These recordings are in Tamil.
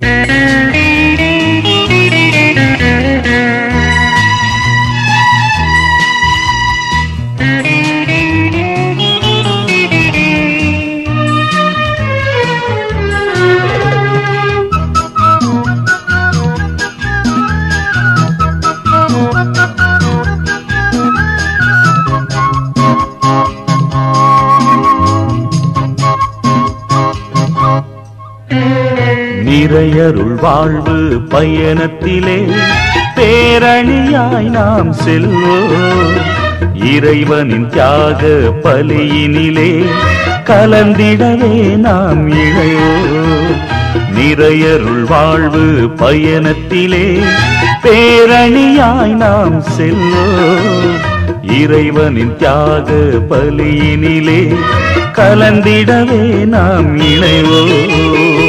நிறையருள் வாழ்வு பயணத்திலே பேரணியாய் நாம் செல்வோம். இறைவனின் தியாக பலியினிலே கலந்திடவே நாம் இணைவோம். நிறையருள் வாழ்வு பயணத்திலே பேரணியாய் நாம் செல்வோம். இறைவனின் தியாக பலியினிலே கலந்திடவே நாம் இணைவோம்.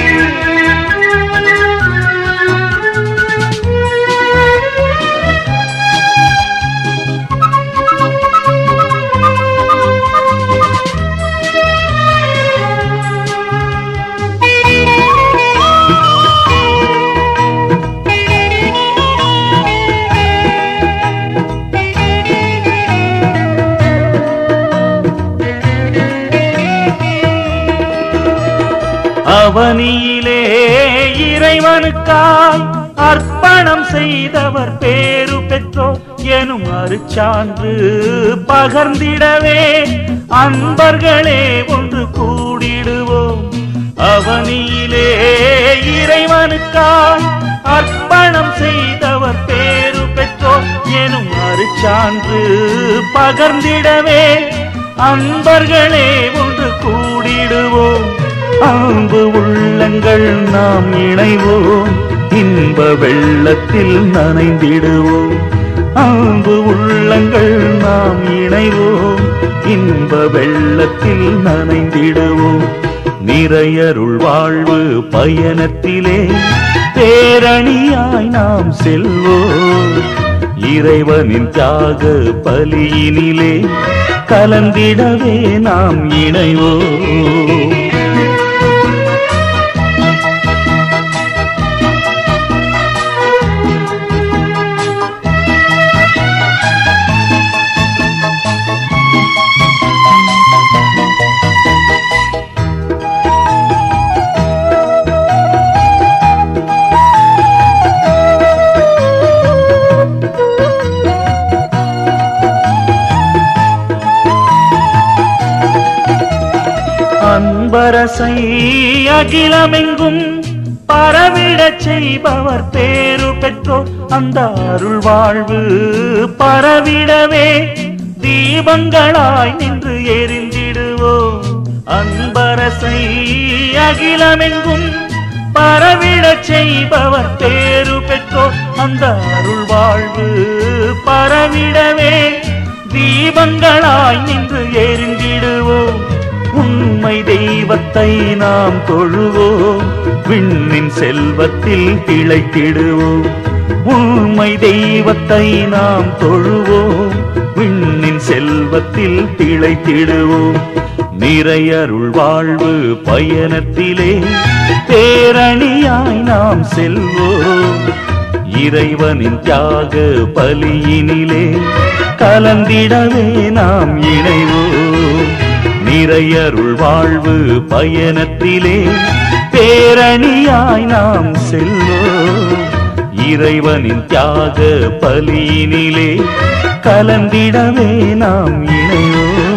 அவனியிலே இறைவனுக்காய் அர்ப்பணம் செய்தவர் பேரு பெற்றோர் எனும் அருச்சான்று பகர்ந்திடவே அன்பர்களே ஒன்று கூடிடுவோம். அவனியிலே இறைவனுக்காய் அர்ப்பணம் செய்தவர் பேரு பெற்றோர் எனும் அருச்சான்று பகர்ந்திடவே அன்பர்களே ஒன்று கூடிடுவோம். அன்பு உள்ளங்கள் நாம் இணைவோம், இன்ப வெள்ளத்தில் நனைந்திடுவோம். அன்பு உள்ளங்கள் நாம் இணைவோம், இன்ப வெள்ளத்தில் நனைந்திடுவோம். நிறையருள் வாழ்வு பயணத்திலே பேரணியாய் நாம் செல்வோம். இறைவனின் தியாக பலியினிலே கலந்திடவே நாம் இணைவோம். அன்பரசை அகிலமெங்கும் பரவிடச் செய்பவர் பேரு பெற்றோர். அந்த அருள் வாழ்வு பரவிடவே தீபங்களாய் நின்று எரிந்திடுவோம். அன்பரசை அகிலமெங்கும் பரவிடச் செய்பவர் பேரு பெற்றோர். அந்த அருள் வாழ்வு பரவிடவே தீபங்களாய் நின்று எரிந்திடுவோம். உண்மை தெய்வத்தை நாம் தொழுவோம், விண்ணின் செல்வத்தில் திளைத்திடுவோம். உண்மை தெய்வத்தை நாம் தொழுவோம், விண்ணின் செல்வத்தில் திளைத்திடுவோம். நிறையருள் வாழ்வு பயணத்திலே பேரணியாய் நாம் செல்வோம். இறைவனின் தியாக பலியினிலே கலந்திடவே நாம் இணைவோம். நிறையருள் வாழ்வு பயணத்திலே பேரணியாய் நாம் செல்வோம். இறைவனின் தியாக பலியினிலே கலந்திடவே நாம் இணைவோம்.